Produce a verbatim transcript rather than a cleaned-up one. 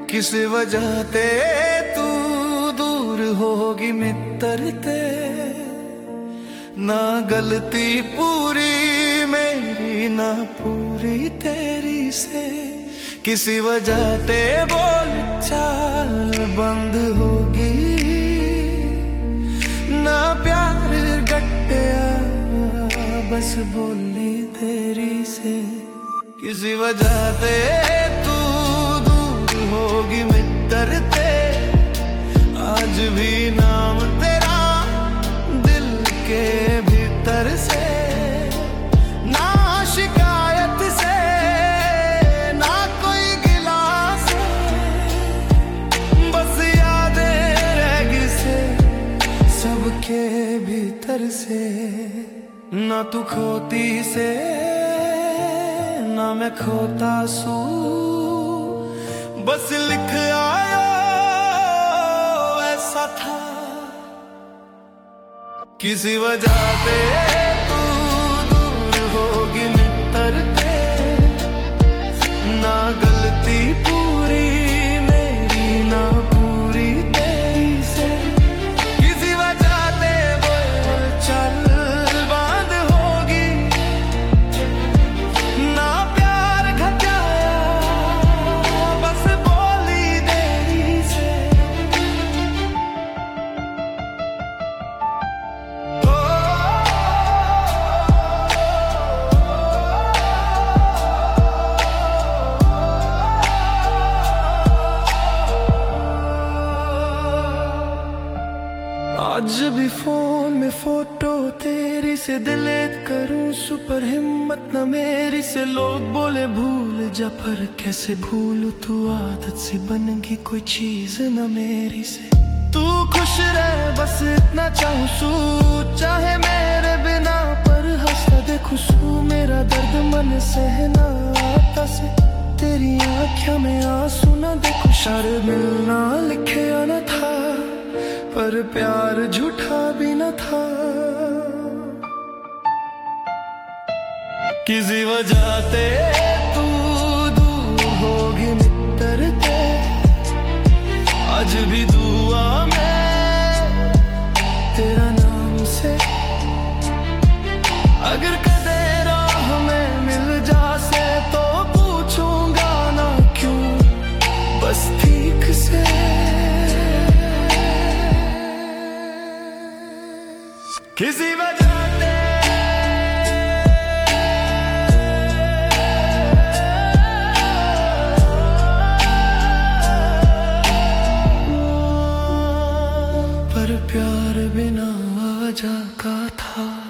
किस वजह ते तू दूर होगी मित्रते, ना गलती पूरी मेरी ना पूरी तेरी से। किसी वजह ते बोल चाल बंद होगी, ना प्यार गट्टिया बस बोली तेरी से। किसी वजह ते तू दूर होगी मित्रते, आज भी नाम तेरा दिल के भीतर से। ना शिकायत से ना कोई गिला से, बस यादें रहेगी से सबके भीतर से। ना तू खोती से ना मैं खोता सू, बस लिख आया ऐसा था। किसी वजह से तू दूर होगी मित्रते, ना गलती पूरी मेरी ना पूरी तेरी से। किसी वजह से बोल चल बंद होगी, ना प्यार घटाया बस बोली देरी से। आज भी फोन में फोटो तेरी से डिलीट करूं, सुपर हिम्मत न मेरी से। लोग बोले भूल जा पर कैसे भूलूं, तू आदत सी बन गई कोई चीज न मेरी से। तू खुश रह बस इतना चाहूं सू, चाहे मेरे बिना पर हंसता देखूं सू। मेरा दर्द मन सहना आता से, तेरी आँखों में आंसू न देखूं। शायद मिलना लिखे न था पर प्यार झूठा भी न था। किसी वजह से तू दूर होगी मित्रते, आज भी दुआ में तेरा नाम से। अगर कदे राह में मिल जासे तो पूछूंगा ना क्यों, बस ठीक से। किसी वजह से पर प्यार बिना वजह का था।